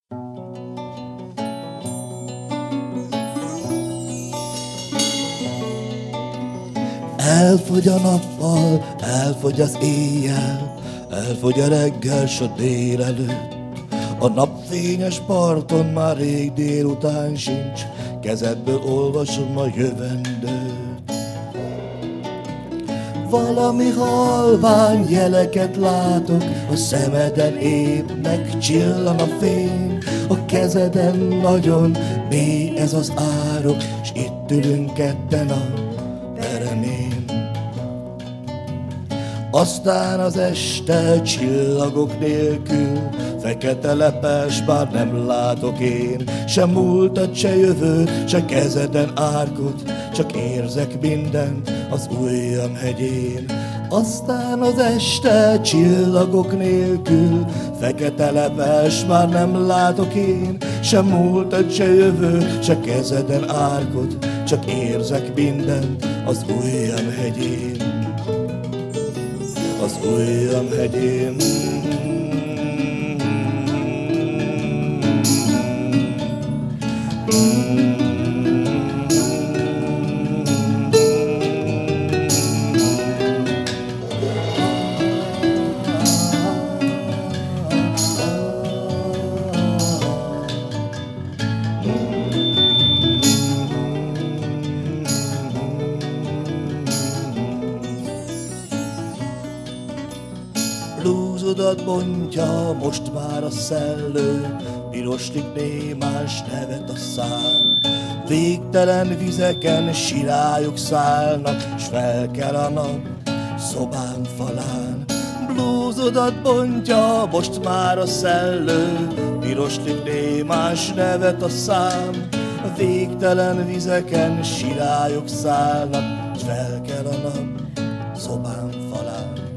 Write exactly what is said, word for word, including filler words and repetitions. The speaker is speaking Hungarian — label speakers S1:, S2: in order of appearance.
S1: Elfogy a nappal, elfogy az éjjel, elfogy a reggel, s a délelőtt. A napfényes parton már rég délután sincs, kezedből olvasom a jövendőt. Valami halvány jeleket látok, a szemeden épp megcsillan a fény, a kezeden nagyon mély ez az árok, s itt ülünk ketten a peremén. Aztán az este csillagok nélkül, fekete lepes, bár nem látok én, se múltat, se jövőt, se kezeden árkot, csak érzek mindent az ujjam hegyén. Aztán az este csillagok nélkül, fekete lepes, már nem látok én, se múltat, se jövőt, se kezeden árkot, csak érzek mindent az ujjam hegyén. Az ujjam hegyén. Blúzodat bontja most már a szellő, piroslik némás nevet a szám. Végtelen vizeken sirályok szállnak, s felkel a nap szobám falán. Blúzodat bontja most már a szellő, piroslik némás nevet a szám. Végtelen vizeken sirályok szállnak, s felkel a nap szobám falán.